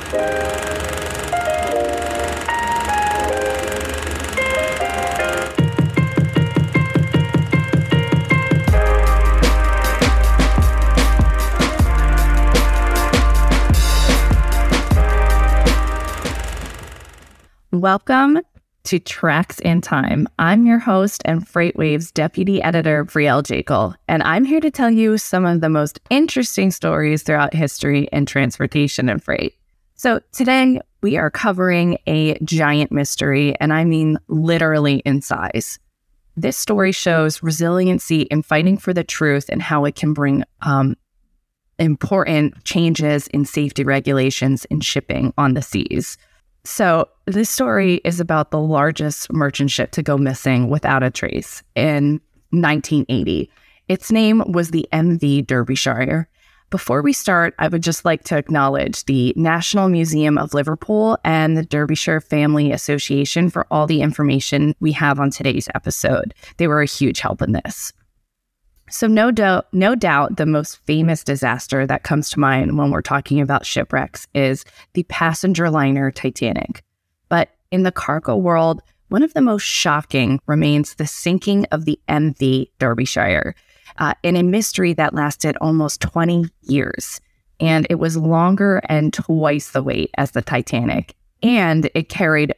Welcome to Tracks in Time. I'm your host and FreightWaves Deputy Editor, Brielle Jekyll, and I'm here to tell you some of the most interesting stories throughout history in transportation and freight. So today we are covering a giant mystery, and I mean literally in size. This story shows resiliency in fighting for the truth and how it can bring important changes in safety regulations in shipping on the seas. So this story is about the largest merchant ship to go missing without a trace in 1980. Its name was the MV Derbyshire. Before we start, I would just like to acknowledge the National Museum of Liverpool and the Derbyshire Family Association for all the information we have on today's episode. They were a huge help in this. So no doubt, the most famous disaster that comes to mind when we're talking about shipwrecks is the passenger liner Titanic. But in the cargo world, one of the most shocking remains the sinking of the MV Derbyshire, in a mystery that lasted almost 20 years. And it was longer and twice the weight as the Titanic. And it carried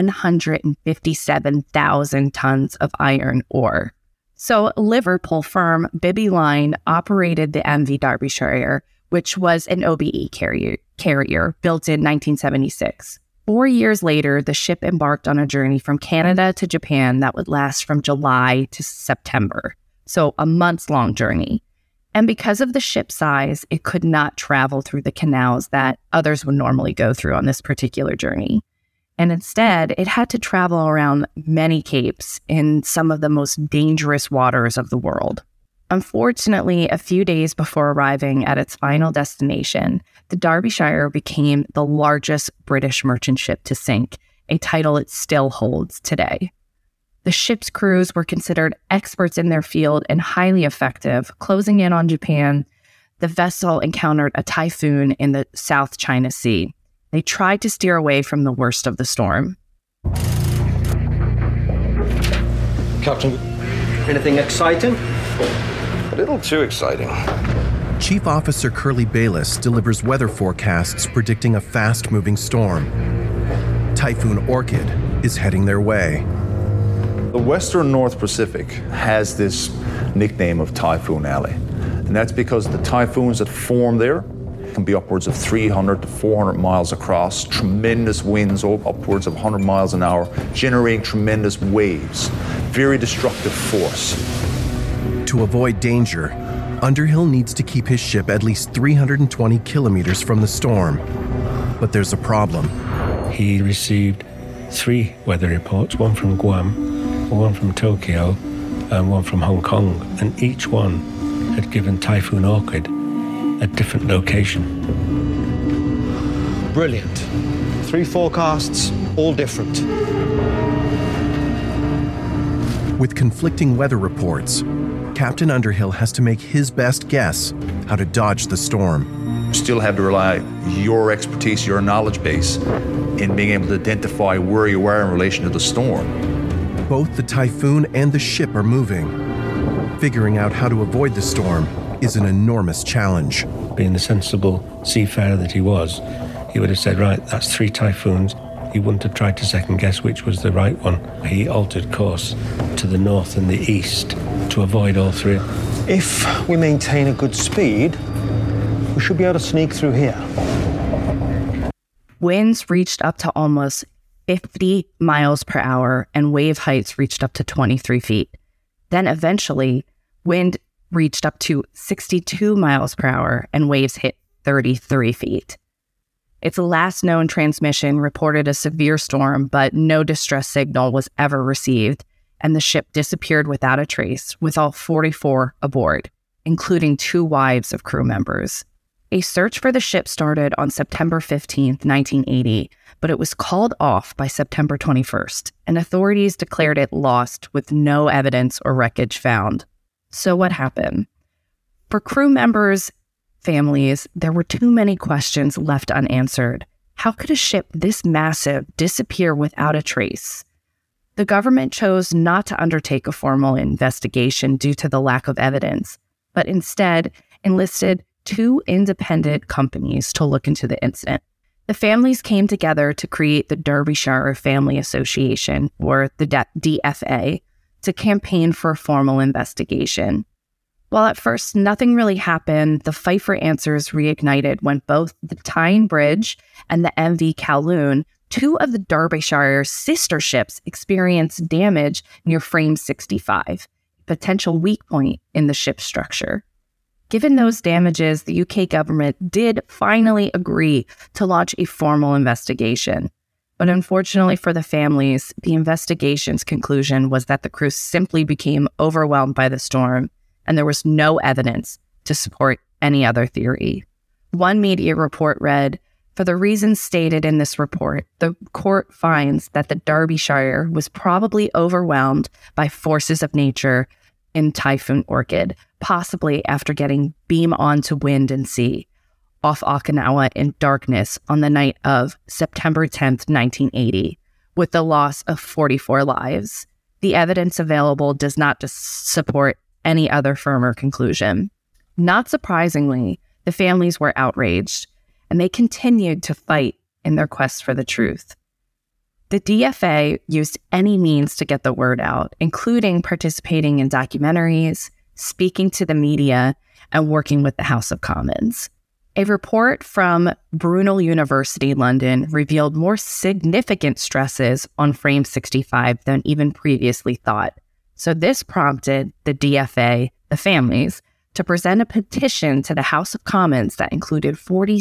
157,000 tons of iron ore. So Liverpool firm Bibby Line operated the MV Derbyshire, which was an OBE carrier built in 1976. 4 years later, the ship embarked on a journey from Canada to Japan that would last from July to September. So a months-long journey. And because of the ship size, it could not travel through the canals that others would normally go through on this particular journey. And instead, it had to travel around many capes in some of the most dangerous waters of the world. Unfortunately, a few days before arriving at its final destination, the Derbyshire became the largest British merchant ship to sink, a title it still holds today. The ship's crews were considered experts in their field and highly effective. Closing in on Japan, the vessel encountered a typhoon in the South China Sea. They tried to steer away from the worst of the storm. Captain, anything exciting? A little too exciting. Chief Officer Curly Bayliss delivers weather forecasts predicting a fast-moving storm. Typhoon Orchid is heading their way. The Western North Pacific has this nickname of Typhoon Alley, and that's because the typhoons that form there can be upwards of 300 to 400 miles across, tremendous winds upwards of 100 miles an hour, generating tremendous waves, very destructive force. To avoid danger, Underhill needs to keep his ship at least 320 kilometers from the storm. But there's a problem. He received 3 weather reports, one from Guam, one from Tokyo, and one from Hong Kong, and each one had given Typhoon Orchid a different location. Brilliant. 3 forecasts, all different. With conflicting weather reports, Captain Underhill has to make his best guess how to dodge the storm. You still have to rely on your expertise, your knowledge base, in being able to identify where you are in relation to the storm. Both the typhoon and the ship are moving. Figuring out how to avoid the storm is an enormous challenge. Being the sensible seafarer that he was, he would have said, right, that's 3 typhoons. He wouldn't have tried to second guess which was the right one. He altered course to the north and the east to avoid all 3. If we maintain a good speed, we should be able to sneak through here. Winds reached up to almost 50 miles per hour and wave heights reached up to 23 feet. Then eventually, wind reached up to 62 miles per hour and waves hit 33 feet. Its last known transmission reported a severe storm, but no distress signal was ever received, and the ship disappeared without a trace, with all 44 aboard, including 2 wives of crew members. A search for the ship started on September 15, 1980, but it was called off by September 21st, and authorities declared it lost with no evidence or wreckage found. So what happened? For crew members' families, there were too many questions left unanswered. How could a ship this massive disappear without a trace? The government chose not to undertake a formal investigation due to the lack of evidence, but instead enlisted 2 independent companies to look into the incident. The families came together to create the Derbyshire Family Association, or the DFA, to campaign for a formal investigation. While at first nothing really happened, the fight for answers reignited when both the Tyne Bridge and the MV Kowloon, 2 of the Derbyshire's sister ships, experienced damage near frame 65, a potential weak point in the ship's structure. Given those damages, the UK government did finally agree to launch a formal investigation. But unfortunately for the families, the investigation's conclusion was that the crew simply became overwhelmed by the storm, and there was no evidence to support any other theory. One media report read, "For the reasons stated in this report, the court finds that the Derbyshire was probably overwhelmed by forces of nature in Typhoon Orchid, possibly after getting beam on to wind and sea off Okinawa in darkness on the night of September 10th, 1980, with the loss of 44 lives. The evidence available does not support any other firmer conclusion." Not surprisingly, the families were outraged, and they continued to fight in their quest for the truth. The DFA used any means to get the word out, including participating in documentaries, speaking to the media, and working with the House of Commons. A report from Brunel University, London, revealed more significant stresses on frame 65 than even previously thought. So this prompted the DFA, the families, to present a petition to the House of Commons that included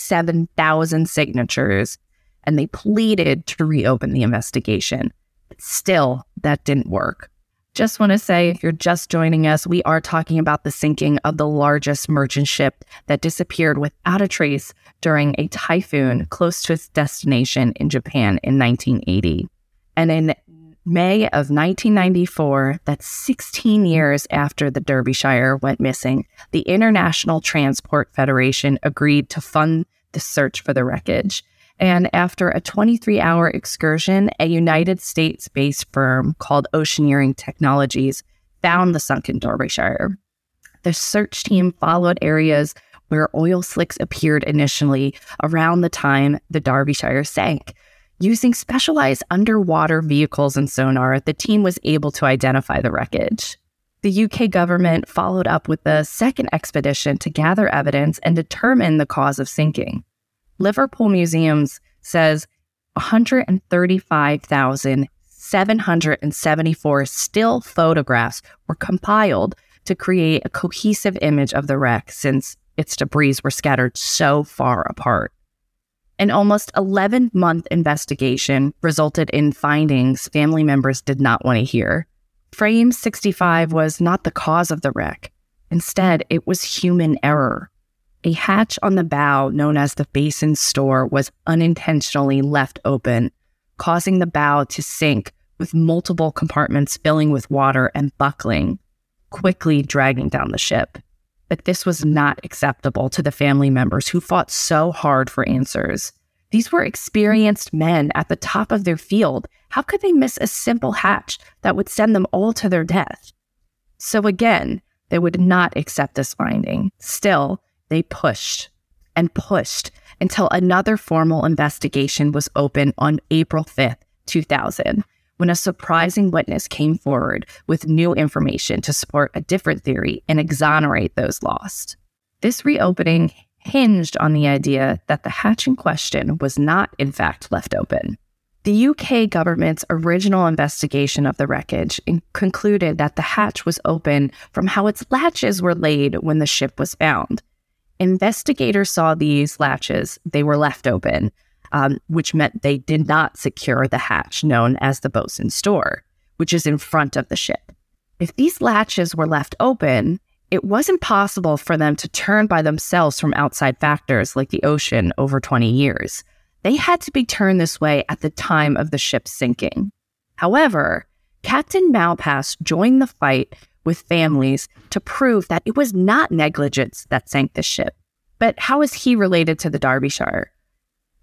47,000 signatures, and they pleaded to reopen the investigation. But still, that didn't work. Just want to say, if you're just joining us, we are talking about the sinking of the largest merchant ship that disappeared without a trace during a typhoon close to its destination in Japan in 1980. And in May of 1994, that's 16 years after the Derbyshire went missing, the International Transport Federation agreed to fund the search for the wreckage. And after a 23-hour excursion, a United States-based firm called Oceaneering Technologies found the sunken Derbyshire. The search team followed areas where oil slicks appeared initially around the time the Derbyshire sank. Using specialized underwater vehicles and sonar, the team was able to identify the wreckage. The UK government followed up with a second expedition to gather evidence and determine the cause of sinking. Liverpool Museums says 135,774 still photographs were compiled to create a cohesive image of the wreck since its debris were scattered so far apart. An almost 11-month investigation resulted in findings family members did not want to hear. Frame 65 was not the cause of the wreck. Instead, it was human error. A hatch on the bow, known as the basin store, was unintentionally left open, causing the bow to sink with multiple compartments filling with water and buckling, quickly dragging down the ship. But this was not acceptable to the family members who fought so hard for answers. These were experienced men at the top of their field. How could they miss a simple hatch that would send them all to their death? So again, they would not accept this finding. Still, they pushed and pushed until another formal investigation was opened on April 5th, 2000, when a surprising witness came forward with new information to support a different theory and exonerate those lost. This reopening hinged on the idea that the hatch in question was not, in fact, left open. The UK government's original investigation of the wreckage concluded that the hatch was open from how its latches were laid when the ship was found. Investigators saw these latches, they were left open, which meant they did not secure the hatch known as the bosun's door, which is in front of the ship. If these latches were left open, it wasn't possible for them to turn by themselves from outside factors like the ocean over 20 years. They had to be turned this way at the time of the ship's sinking. However, Captain Malpass joined the fight with families to prove that it was not negligence that sank the ship. But how is he related to the Derbyshire?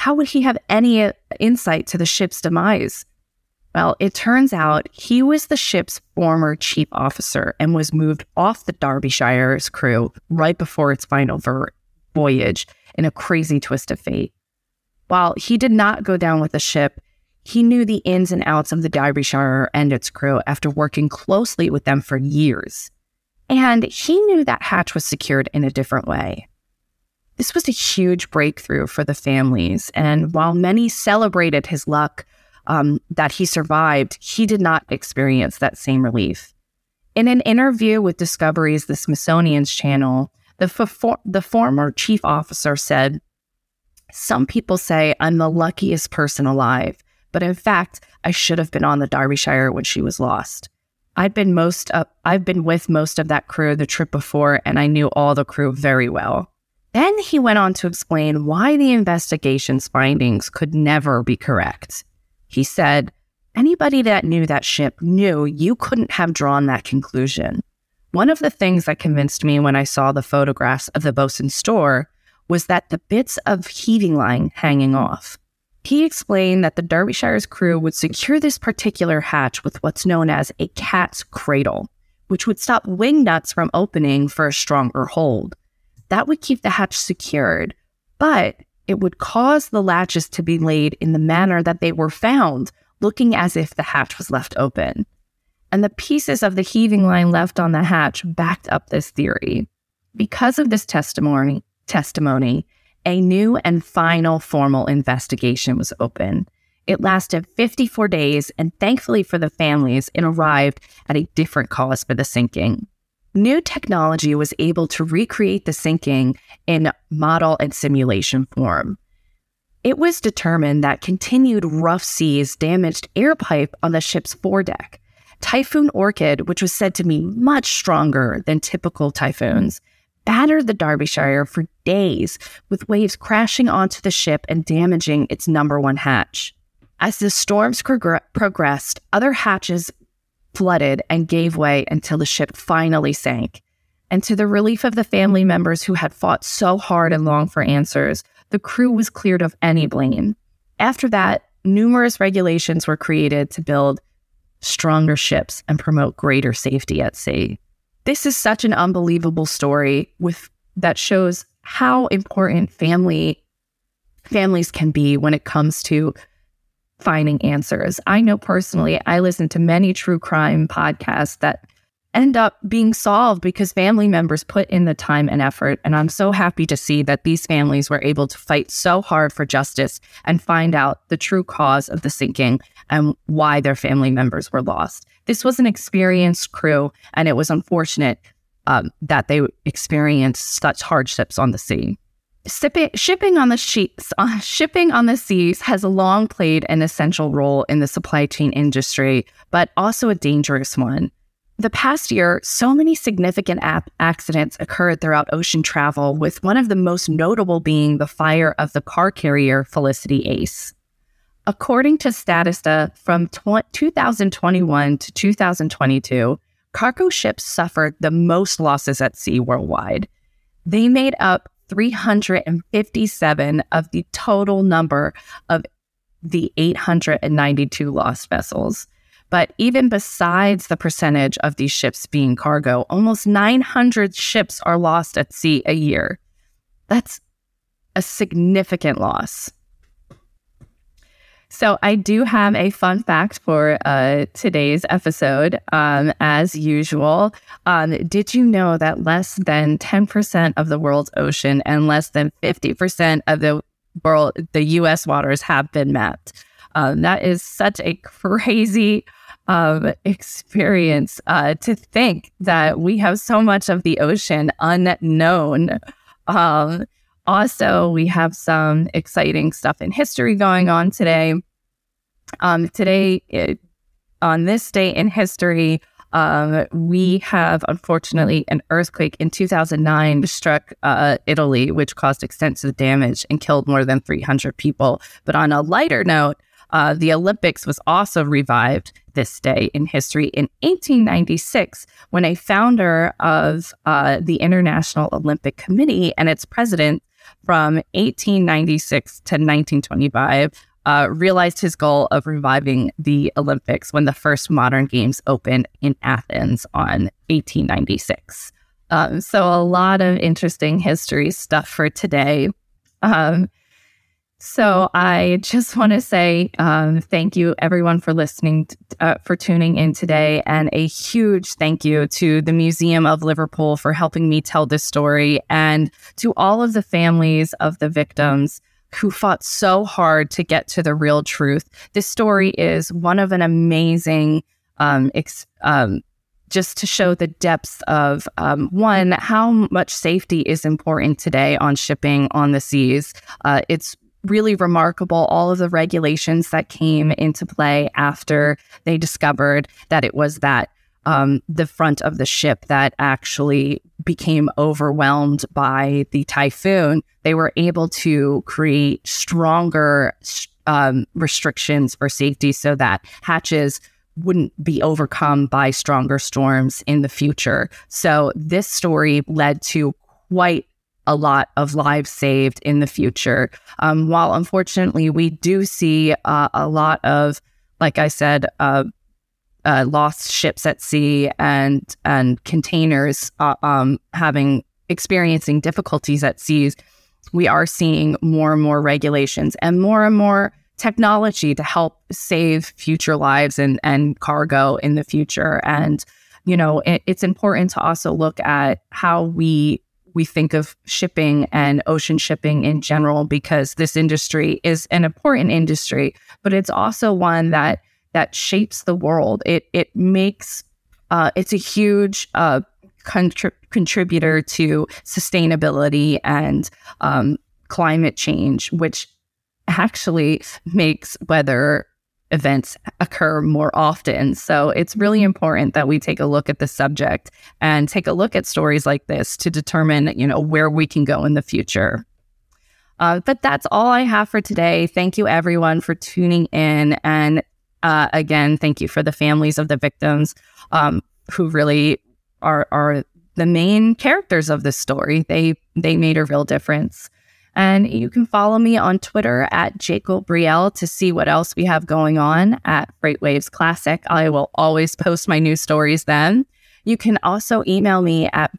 How would he have any insight to the ship's demise? Well, it turns out he was the ship's former chief officer and was moved off the Derbyshire's crew right before its final voyage in a crazy twist of fate. While he did not go down with the ship, he knew the ins and outs of the Derbyshire and its crew after working closely with them for years. And he knew that hatch was secured in a different way. This was a huge breakthrough for the families, and while many celebrated his luck that he survived, he did not experience that same relief. In an interview with Discovery's The Smithsonian's channel, the former chief officer said, "Some people say I'm the luckiest person alive, but in fact, I should have been on the Derbyshire when she was lost. I've been with most of that crew the trip before, and I knew all the crew very well." Then he went on to explain why the investigation's findings could never be correct. He said, "Anybody that knew that ship knew you couldn't have drawn that conclusion. One of the things that convinced me when I saw the photographs of the bosun's store was that the bits of heaving line hanging off." He explained that the Derbyshire's crew would secure this particular hatch with what's known as a cat's cradle, which would stop wing nuts from opening for a stronger hold. That would keep the hatch secured, but it would cause the latches to be laid in the manner that they were found, looking as if the hatch was left open. And the pieces of the heaving line left on the hatch backed up this theory. Because of this testimony, a new and final formal investigation was opened. It lasted 54 days, and thankfully for the families, it arrived at a different cause for the sinking. New technology was able to recreate the sinking in model and simulation form. It was determined that continued rough seas damaged air pipe on the ship's foredeck. Typhoon Orchid, which was said to be much stronger than typical typhoons, battered the Derbyshire for days, with waves crashing onto the ship and damaging its number one hatch. As the storms progressed, other hatches flooded and gave way until the ship finally sank. And to the relief of the family members who had fought so hard and long for answers, the crew was cleared of any blame. After that, numerous regulations were created to build stronger ships and promote greater safety at sea. This is such an unbelievable story that shows how important families can be when it comes to finding answers. I know personally, I listen to many true crime podcasts that end up being solved because family members put in the time and effort. And I'm so happy to see that these families were able to fight so hard for justice and find out the true cause of the sinking and why their family members were lost. This was an experienced crew, and it was unfortunate that they experienced such hardships on the sea. Shipping on the seas has long played an essential role in the supply chain industry, but also a dangerous one. The past year, so many significant accidents occurred throughout ocean travel, with one of the most notable being the fire of the car carrier Felicity Ace. According to Statista, from 2021 to 2022, cargo ships suffered the most losses at sea worldwide. They made up 357 of the total number of the 892 lost vessels. But even besides the percentage of these ships being cargo, almost 900 ships are lost at sea a year. That's a significant loss. So I do have a fun fact for today's episode. As usual, did you know that less than 10% of the world's ocean and less than 50% of the U.S. waters have been mapped? That is such a crazy experience to think that we have so much of the ocean unknown. Also, we have some exciting stuff in history going on today. On this day in history, we have, unfortunately, an earthquake in 2009 struck Italy, which caused extensive damage and killed more than 300 people. But on a lighter note, the Olympics was also revived this day in history in 1896, when a founder of the International Olympic Committee and its president from 1896 to 1925, realized his goal of reviving the Olympics when the first modern games opened in Athens on 1896. So a lot of interesting history stuff for today. So I just want to say thank you, everyone, for listening, for tuning in today. And a huge thank you to the Museum of Liverpool for helping me tell this story, and to all of the families of the victims who fought so hard to get to the real truth. This story is one of an amazing, just to show the depths of, one, how much safety is important today on shipping on the seas. It's really remarkable, all of the regulations that came into play after they discovered that it was that the front of the ship that actually became overwhelmed by the typhoon. They were able to create stronger restrictions for safety so that hatches wouldn't be overcome by stronger storms in the future. So this story led to quite a lot of lives saved in the future. While unfortunately we do see a lot of, like I said, lost ships at sea and containers experiencing difficulties at seas, we are seeing more and more regulations and more technology to help save future lives and cargo in the future. And, you know, it's important to also look at how we think of shipping and ocean shipping in general, because this industry is an important industry, but it's also one that shapes the world. It makes it's a huge contributor to sustainability and climate change, which actually makes weather events occur more often. So it's really important that we take a look at the subject and take a look at stories like this to determine, you know, where we can go in the future. But that's all I have for today. Thank you, everyone, for tuning in. And again, thank you for the families of the victims who really are the main characters of this story. They made a real difference. And you can follow me on Twitter at Jacob Brielle to see what else we have going on at FreightWaves Classic. I will always post my new stories then. You can also email me at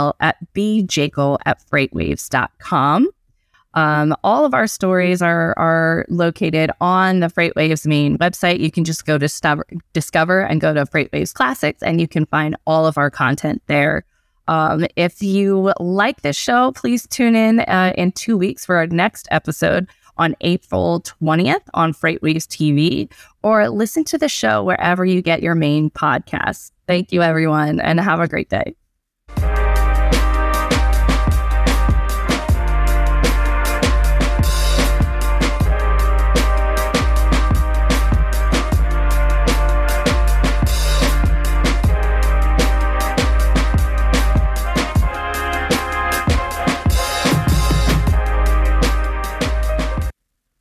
brielle@bjacob@freightwaves.com. All of our stories are located on the FreightWaves main website. You can just go to Discover and go to FreightWaves Classics, and you can find all of our content there. If you like this show, please tune in 2 weeks for our next episode on April 20th on FreightWaves TV, or listen to the show wherever you get your main podcasts. Thank you, everyone, and have a great day.